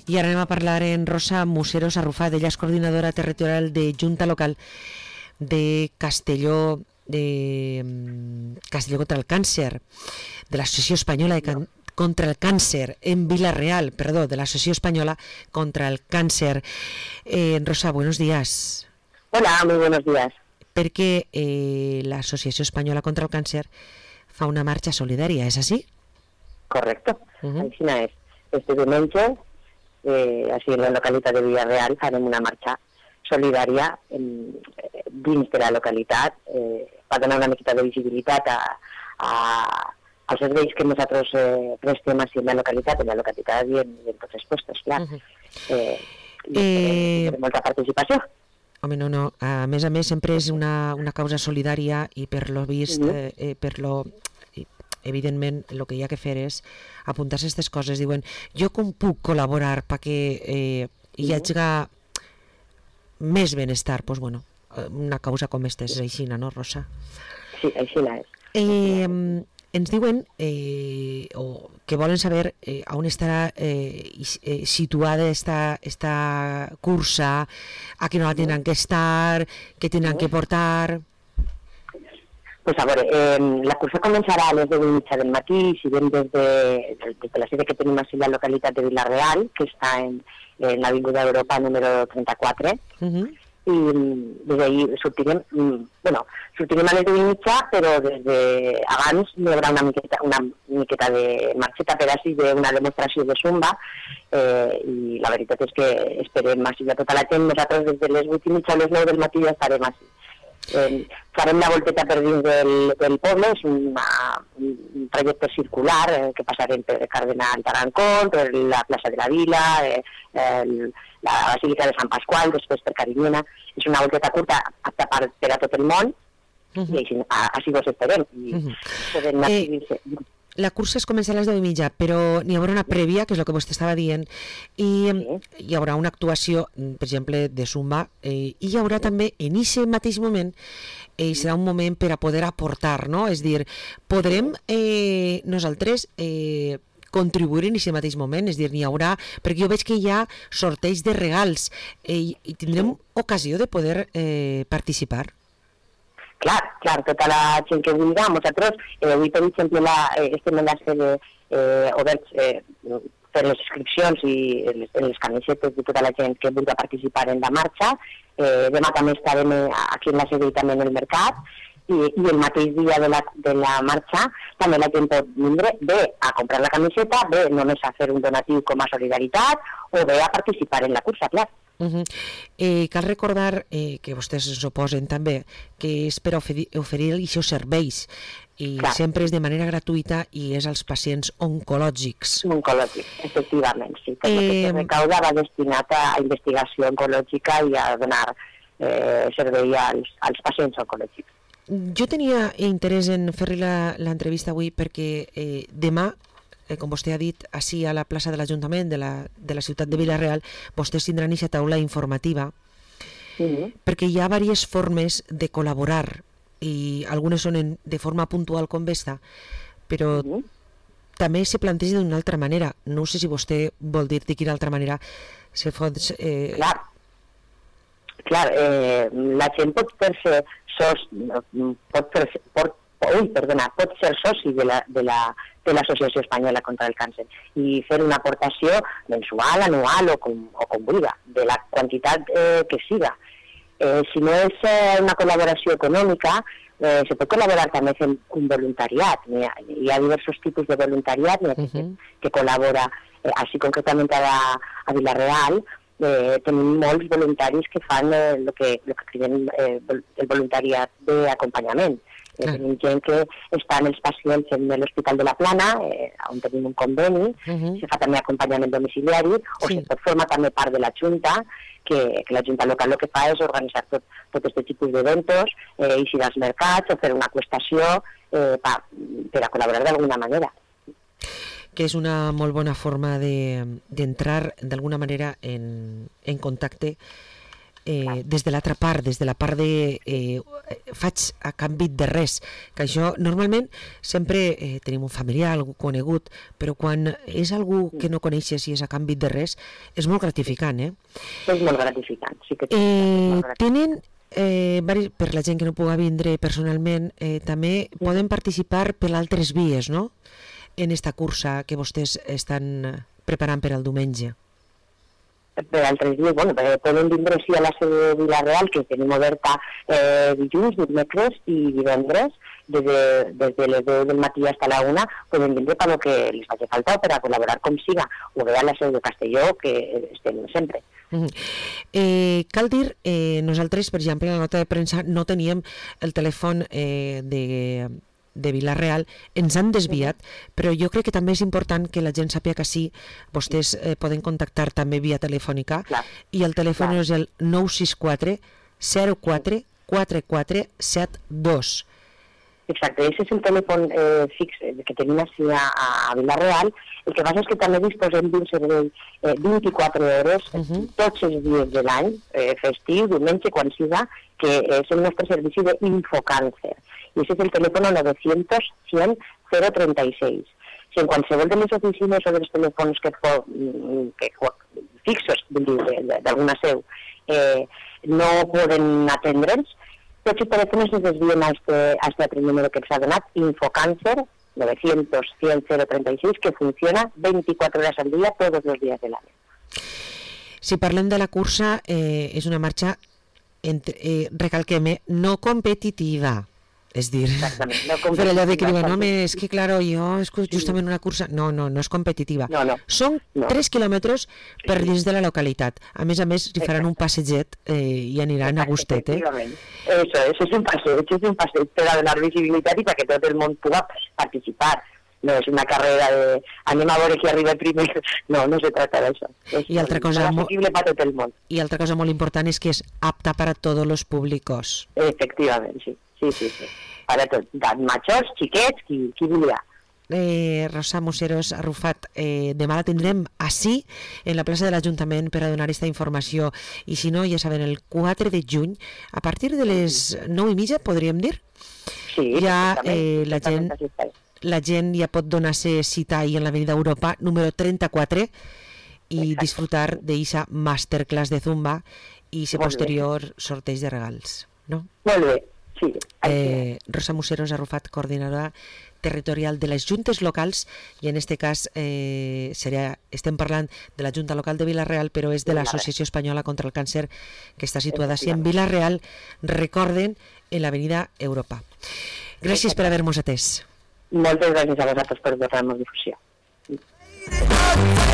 I ara anem a parlar en Rosa Museros Arrufat. Ella és coordinadora territorial de Junta Local de Castelló contra el Càncer, de l'Associació Espanyola contra el Càncer en Vila-real, perdó, de l'Associació Espanyola contra el Càncer. Rosa, buenos días. Hola, muy buenos días. Perquè l'Associació Espanyola contra el Càncer fa una marxa solidària, és així? Correcto, així és. Este diumenge, així en la localitat de Vila-real, farem una marxa solidària dins de la localitat per donar una miqueta de visibilitat als serveis que nosaltres prestem així en la localitat i en tots els puestos, clar. Molta participació. Home, no. A més, sempre és una causa solidària i per lo vist, evidentment, el que hi ha que fer és apuntar-se a aquestes coses. Diuen, jo com puc col·laborar perquè hi hagi més benestar? Doncs, bueno, una causa com aquesta és aixina, no, Rosa? Sí, aixina és. Ens diuen que volen saber on estarà situada esta cursa, a quina hora tenen que estar, què tenen que portar. Pues a veure, la cursa començarà a les 10:30 del matí, si ven des de la sede que tenim a la localitat de Vila-real, que està en l'Avinguda Europa número 34, i des d'ahir sortirem a les 10:30, però des d'abans hi haurà una miqueta de marxeta per així d'una demostració de zumba, i la veritat és que esperem així a tota la gent. Nosaltres des de les 8:30 a les 9 del matí ja estarem així. Farem la volteta per dins del poble, és un trajecte circular que passarem per Cardenal Tarancón, per la plaça de la Vila, la Basílica de Sant Pasqual, després per Carinyena. És una volteta curta apta per a tot el món i així vos esperem. La cursa es comença a les 10:30, però n'hi haurà una prèvia, que és el que vostè estava dient, i hi haurà una actuació, per exemple, de zumba, i hi haurà també, en aquest mateix moment, serà un moment per a poder aportar, no? És dir, podrem nosaltres contribuir en aquest mateix moment, és dir, n'hi haurà, perquè jo veig que hi ha sorteig de regals, i tindrem ocasió de poder participar. Clar, tota la gent que vulgui. Nosaltres, avui, per exemple, estem en la sede oberts per les inscripcions i en les camisetes de tota la gent que vulgui participar en la marxa. Demà també estarem aquí en la sede i també en el mercat, i el mateix dia de la marxa també la gent pot vindre bé a comprar la camiseta, bé només a fer un donatiu com a solidaritat o bé a participar en la cursa, clar. Cal recordar que vostès s'oposen també que és per oferir aquests serveis i sempre és de manera gratuïta i és als pacients oncològics. Oncològics, efectivament, sí. Tot el que se recauda va destinat a investigació oncològica i a donar servei als pacients oncològics. Jo tenia interès en fer-li l'entrevista avui perquè demà, com vostè ha dit, així a la plaça de l'Ajuntament de la ciutat de Vila-real, vostès tindran aquesta taula informativa, perquè hi ha diverses formes de col·laborar i algunes són de forma puntual com aquesta, però també se planteja d'una altra manera. No sé si vostè vol dir de quina altra manera se pot... Clar, la gent pot fer-se soci de l'Associació Espanyola contra el Càncer i fer una aportació mensual, anual o com vulgui, de la quantitat que siga. Si no és una col·laboració econòmica, se pot col·laborar també fent un voluntariat. Hi ha diversos tipus de voluntariat que col·labora, així concretament a Vila-real, tenim molts voluntaris que fan el que creiem el voluntariat d'acompanyament. Tenim gent que estan els pacients en l'Hospital de la Plana, on tenim un conveni, se fa també acompanyament domiciliari, o se pot formar també part de la Junta, que la Junta local el que fa és organitzar tot aquest tipus d'eventos, eixir als mercats o fer una qüestació per a col·laborar d'alguna manera. Que és una molt bona forma d'entrar d'alguna manera en contacte des de l'altra part, des de la part de faig a canvi de res, que això normalment sempre tenim un familiar, algú conegut, però quan és algú que no coneixes i és a canvi de res, és molt gratificant, És molt gratificant, sí que tenen per la gent que no pugui vindre personalment, també poden participar per altres vies, no?, en esta cursa que vostès estan preparant per al diumenge. Per altres dies, poden vindre sí a la seu de Vila-real, que tenim oberta dilluns, dimecres i divendres, des de les 10 del matí fins a la 1, poden vindre per lo que les faci falta o per a col·laborar com siga, o bé a la seu de Castelló, que estem sempre. Cal dir, nosaltres, per exemple, a la nota de premsa no teníem el telèfon de Vila-real, ens han desviat, però jo crec que també és important que la gent sàpiga que sí, vostès poden contactar també via telefònica, i el telèfon és el 964 04 4472. Exacte, aquest és el telèfon fix que tenim així a Vila-real. El que passa és que també disposem d'un servei 24 hores, tots els dies de l'any, festiu, diumenge, quan siga, que és el nostre servici d'Infocàncer. I aquest és el telèfon 900 100 036. Si en qualsevol de les oficines o dels telèfons fixos, d'alguna seu, no poden atendre'ns, tots els telèfons es desvien a aquest altre número que s'ha donat, Infocàncer 900 100 036, que funciona 24 hores al dia, tots els dies de l'any. Si parlem de la cursa, és una marxa, recalquem, no competitiva. És dir, per allò de que diuen, home, és que, claro, jo és justament una cursa... No és competitiva. Són 3 quilòmetres per dins de la localitat. A més, hi faran un passeget i aniran a gustet, Eso és un passeig per a donar visibilitat i perquè tot el món pugui participar. No és una carrera de anem a veure qui arriba primer. No se trata d'això. I altra cosa molt important és que és apta per a tots els públics. Efectivament, sí. Para tot, majors, xiquets, qui volia. Rosa Museros Arrufat, demà la tindrem ací, en la plaça de l'Ajuntament, per a donar aquesta informació. I si no, ja saben, el 4 de juny, a partir de les 9:30, podríem dir? Sí, ja la gent ja pot donar-se cita ahí en l'Avenida Europa, número 34, i disfrutar d'eixa masterclass de Zumba i ese posterior sorteig de regals, no? Molt bé. Sí, Rosa Museros Arrufat, coordinadora territorial de les juntes locals, i en este cas estem parlant de la Junta Local de Vila-real, però és de l'Associació Espanyola contra el Càncer, que està situada així en Vila-real, recorden, en l'Avenida Europa. Gràcies per haver-nos atès. Moltes gràcies a vosaltres per donar-nos difusió.